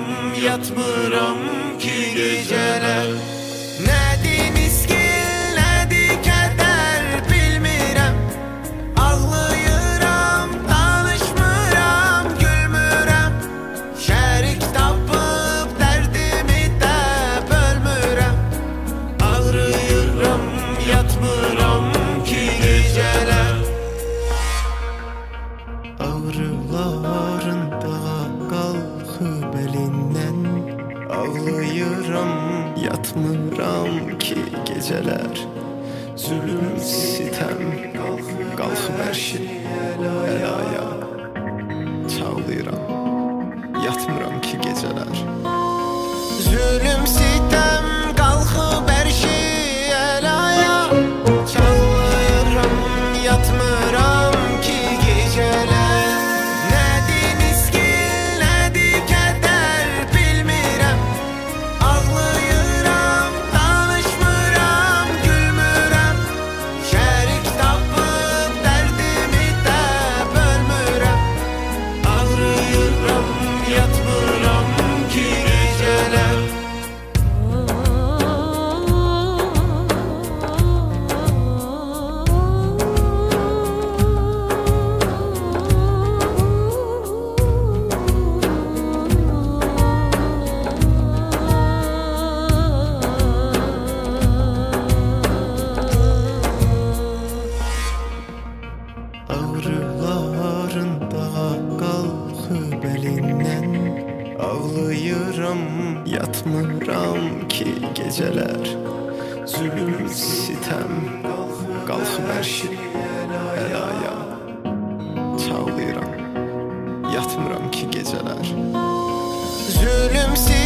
yatmıram ki geceler. Nədir niskin, nədir kədər bilmirəm. Ağlayıram, danışmıram, gülmürəm. Şərik tapıb dərdimi də bölmürəm. Ağrıyıram, yatmıram ki geceler. Ağrıların dağa qalxıb əlindən. Ağlayıram, yatmıram ki geceler. Zulüm, sitem, qalxıb hər şey əlaya. Çağlayıram, yatmıram ki geceler. Zulüm, sitem, qalxıb hər şey əlaya. Çağlayıram, yatmıram ki geceler. Nədir niskin, nədir kədər bilmirəm. Ağlayıram, danışmıram, gülmürəm. Şərik tapıb dərdimi də bölmürəm. Ağrıyıram, yatmıram ki geceler. Ağrıların dağa qalxıb əlindən. Ağlayıram, yatmıram ki geceler. Zulüm, sitem, qalxıb hər şey əlaya. Çağlayıram, yatmıram ki geceler. Zulüm,